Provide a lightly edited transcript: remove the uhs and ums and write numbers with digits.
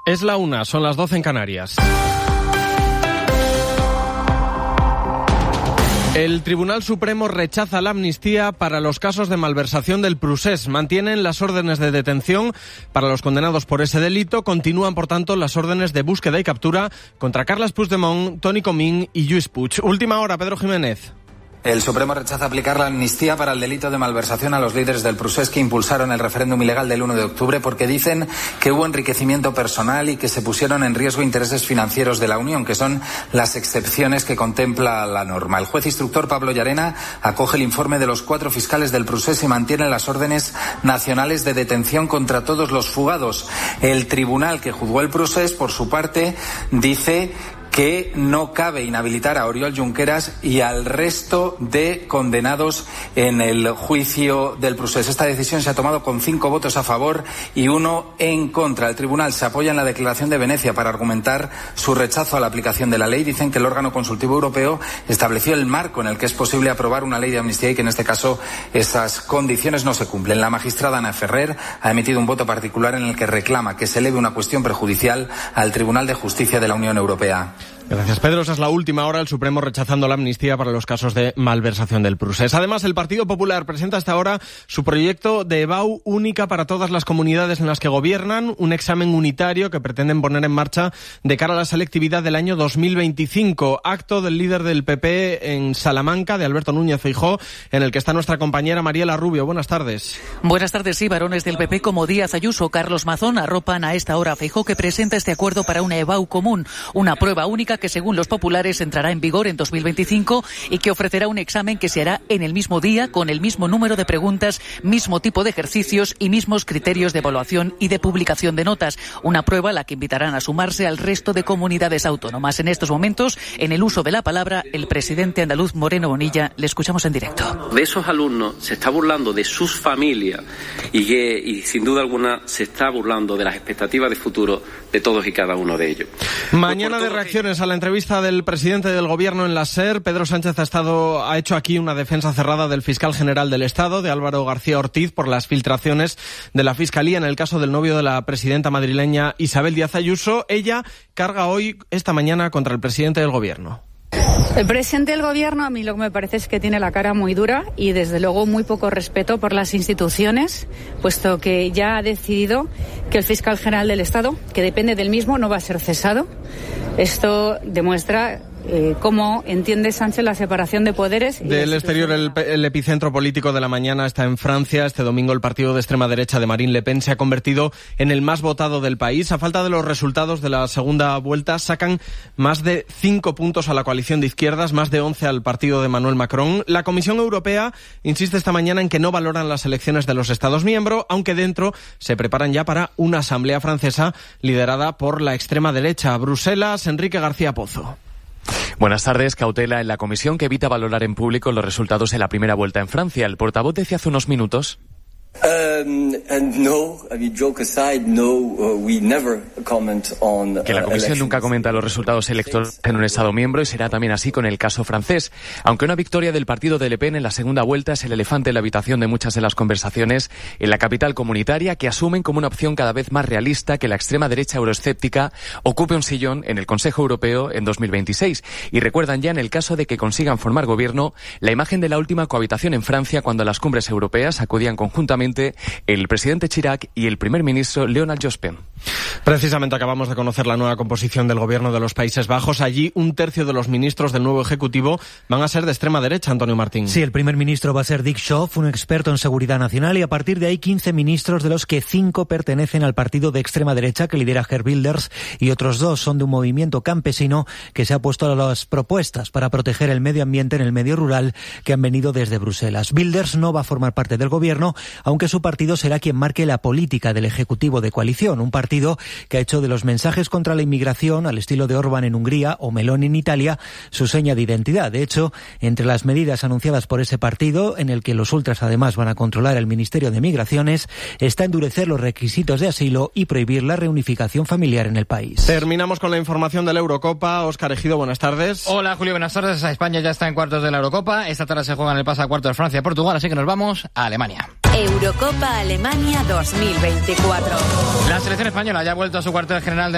Es la 1, son las 12 en Canarias. El Tribunal Supremo rechaza la amnistía para los casos de malversación del Prusés. Mantienen las órdenes de detención para los condenados por ese delito. Continúan, por tanto, las órdenes de búsqueda y captura contra Carles Puigdemont, Toni Comín y Lluís Puig. Última hora, Pedro Jiménez. El Supremo rechaza aplicar la amnistía para el delito de malversación a los líderes del Prusés que impulsaron el referéndum ilegal del 1 de octubre porque dicen que hubo enriquecimiento personal y que se pusieron en riesgo intereses financieros de la Unión, que son las excepciones que contempla la norma. El juez instructor Pablo Llarena acoge el informe de los 4 fiscales del Prusés y mantiene las órdenes nacionales de detención contra todos los fugados. El tribunal que juzgó el Prusés, por su parte, dice que no cabe inhabilitar a Oriol Junqueras y al resto de condenados en el juicio del Prusés. Esta decisión se ha tomado con 5 votos a favor y 1 en contra. El tribunal se apoya en la Declaración de Venecia para argumentar su rechazo a la aplicación de la ley. Dicen que el órgano consultivo europeo estableció el marco en el que es posible aprobar una ley de amnistía y que en este caso esas condiciones no se cumplen. La magistrada Ana Ferrer ha emitido un voto particular en el que reclama que se eleve una cuestión prejudicial al Tribunal de Justicia de la Unión Europea. Gracias, Pedro. Esa es la última hora, el Supremo rechazando la amnistía para los casos de malversación del Prusés. Además, el Partido Popular presenta hasta ahora su proyecto de EBAU única para todas las comunidades en las que gobiernan, un examen unitario que pretenden poner en marcha de cara a la selectividad del año 2025. Acto del líder del PP en Salamanca, de Alberto Núñez Feijóo, en el que está nuestra compañera Mariela Rubio. Buenas tardes. Buenas tardes, sí. Varones del PP como Díaz Ayuso, Carlos Mazón arropan a esta hora a Feijóo, que presenta este acuerdo para una EBAU común, una prueba única que según los populares entrará en vigor en 2025 y que ofrecerá un examen que se hará en el mismo día, con el mismo número de preguntas, mismo tipo de ejercicios y mismos criterios de evaluación y de publicación de notas. Una prueba a la que invitarán a sumarse al resto de comunidades autónomas. En estos momentos, en el uso de la palabra, el presidente andaluz Moreno Bonilla, le escuchamos en directo. De esos alumnos se está burlando de sus familias y sin duda alguna se está burlando de las expectativas de futuro de todos y cada uno de ellos. Mañana de reacciones a la entrevista del presidente del Gobierno en la SER. Pedro Sánchez ha hecho aquí una defensa cerrada del fiscal general del Estado, de Álvaro García Ortiz, por las filtraciones de la Fiscalía en el caso del novio de la presidenta madrileña Isabel Díaz Ayuso. Ella carga esta mañana contra el presidente del Gobierno. El presidente del Gobierno, a mí lo que me parece es que tiene la cara muy dura y desde luego muy poco respeto por las instituciones, puesto que ya ha decidido que el fiscal general del Estado, que depende del mismo, no va a ser cesado. Esto demuestra cómo entiende Sánchez la separación de poderes. Del exterior, el epicentro político de la mañana está en Francia. Este domingo el partido de extrema derecha de Marine Le Pen se ha convertido en el más votado del país. A falta de los resultados de la segunda vuelta, sacan más de 5 puntos a la coalición de izquierdas, más de 11 al partido de Emmanuel Macron. La Comisión Europea insiste esta mañana en que no valoran las elecciones de los Estados miembros, aunque dentro se preparan ya para una asamblea francesa liderada por la extrema derecha. Bruselas, Enrique García Pozo. Buenas tardes. Cautela en la comisión que evita valorar en público los resultados de la primera vuelta en Francia. El portavoz decía hace unos minutos que la Comisión nunca comenta los resultados electorales en un Estado miembro y será también así con el caso francés. Aunque una victoria del partido de Le Pen en la segunda vuelta es el elefante en la habitación de muchas de las conversaciones en la capital comunitaria, que asumen como una opción cada vez más realista que la extrema derecha euroescéptica ocupe un sillón en el Consejo Europeo en 2026. Y recuerdan ya, en el caso de que consigan formar gobierno, la imagen de la última cohabitación en Francia cuando a las cumbres europeas acudían conjuntamente el presidente Chirac y el primer ministro Leonard Jospin. Precisamente acabamos de conocer la nueva composición del Gobierno de los Países Bajos. Allí, 1/3 de los ministros del nuevo Ejecutivo van a ser de extrema derecha, Antonio Martín. Sí, el primer ministro va a ser Dick Schoof, un experto en seguridad nacional, y a partir de ahí 15 ministros, de los que 5 pertenecen al partido de extrema derecha que lidera Geert Wilders y otros 2 son de un movimiento campesino que se ha puesto a las propuestas para proteger el medio ambiente en el medio rural que han venido desde Bruselas. Wilders no va a formar parte del Gobierno, aunque su partido será quien marque la política del Ejecutivo de coalición, un partido que ha hecho de los mensajes contra la inmigración, al estilo de Orbán en Hungría o Meloni en Italia, su seña de identidad. De hecho, entre las medidas anunciadas por ese partido, en el que los ultras además van a controlar el Ministerio de Migraciones, está endurecer los requisitos de asilo y prohibir la reunificación familiar en el país. Terminamos con la información de la Eurocopa. Óscar Ejido, buenas tardes. Hola, Julio, buenas tardes. España ya está en cuartos de la Eurocopa. Esta tarde se juegan el pase a cuartos Francia-Portugal, así que nos vamos a Alemania. Eurocopa Alemania 2024. La selección española ya ha vuelto a su cuartel general de